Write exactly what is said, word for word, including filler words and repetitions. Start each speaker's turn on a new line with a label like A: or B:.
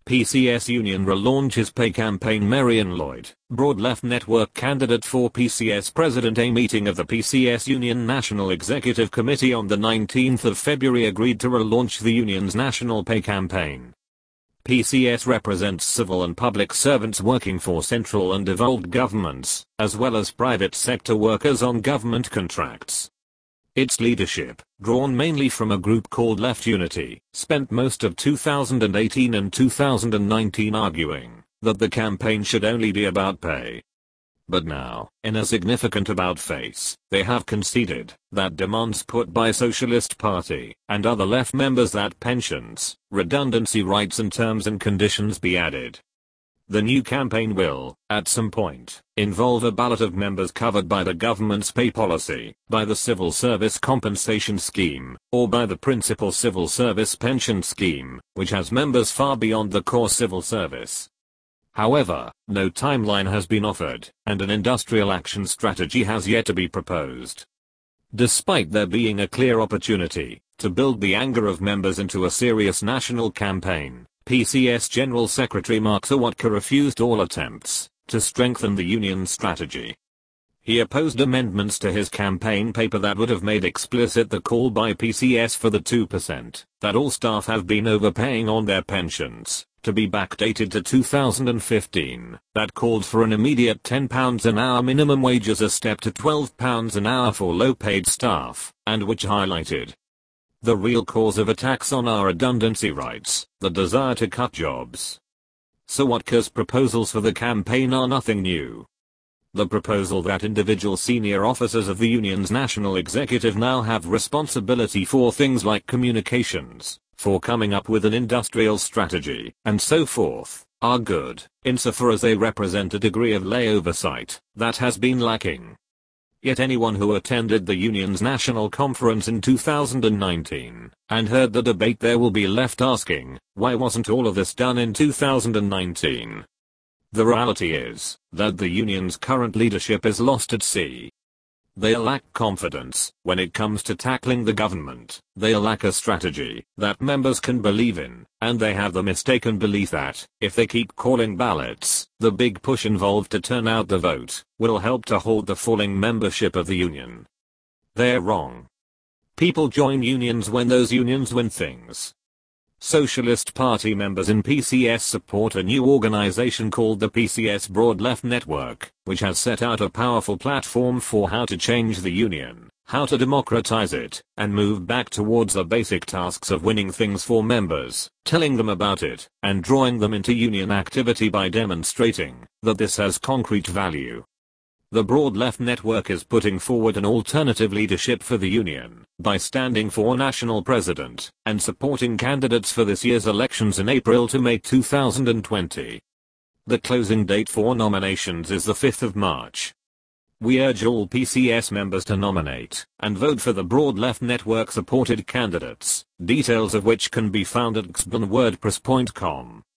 A: P C S Union relaunches pay campaign. Marian Lloyd, Broad Left Network candidate for P C S president. A meeting of the P C S Union National Executive Committee on the nineteenth of February agreed to relaunch the union's national pay campaign. P C S represents civil and public servants working for central and devolved governments, as well as private sector workers on government contracts. Its leadership, drawn mainly from a group called Left Unity, spent most of two thousand eighteen and two thousand nineteen arguing that the campaign should only be about pay. But now, in a significant about-face, they have conceded that demands put by Socialist Party and other left members that pensions, redundancy rights and terms and conditions be added. The new campaign will, at some point, involve a ballot of members covered by the government's pay policy, by the Civil Service Compensation Scheme, or by the Principal Civil Service Pension Scheme, which has members far beyond the core civil service. However, no timeline has been offered, and an industrial action strategy has yet to be proposed. Despite there being a clear opportunity to build the anger of members into a serious national campaign, P C S General Secretary Mark Sawatka refused all attempts to strengthen the union's strategy. He opposed amendments to his campaign paper that would have made explicit the call by P C S for the two percent that all staff have been overpaying on their pensions to be backdated to two thousand fifteen, that called for an immediate ten pounds an hour minimum wage as a step to twelve pounds an hour for low-paid staff, and which highlighted the real cause of attacks on our redundancy rights, the desire to cut jobs. Sawatka's proposals for the campaign are nothing new. The proposal that individual senior officers of the union's national executive now have responsibility for things like communications, for coming up with an industrial strategy, and so forth, are good, insofar as they represent a degree of lay oversight that has been lacking. Yet anyone who attended the union's national conference in two thousand nineteen and heard the debate there will be left asking, why wasn't all of this done in two thousand nineteen? The reality is that the union's current leadership is lost at sea. They lack confidence when it comes to tackling the government, they lack a strategy that members can believe in, and they have the mistaken belief that, if they keep calling ballots, the big push involved to turn out the vote will help to hold the falling membership of the union. They're wrong. People join unions when those unions win things. Socialist Party members in P C S support a new organization called the P C S Broad Left Network, which has set out a powerful platform for how to change the union, how to democratize it, and move back towards the basic tasks of winning things for members, telling them about it, and drawing them into union activity by demonstrating that this has concrete value. The Broad Left Network is putting forward an alternative leadership for the union by standing for national president and supporting candidates for this year's elections in April to May two thousand twenty. The closing date for nominations is the fifth of March. We urge all P C S members to nominate and vote for the Broad Left Network supported candidates, details of which can be found at x b n wordpress dot com.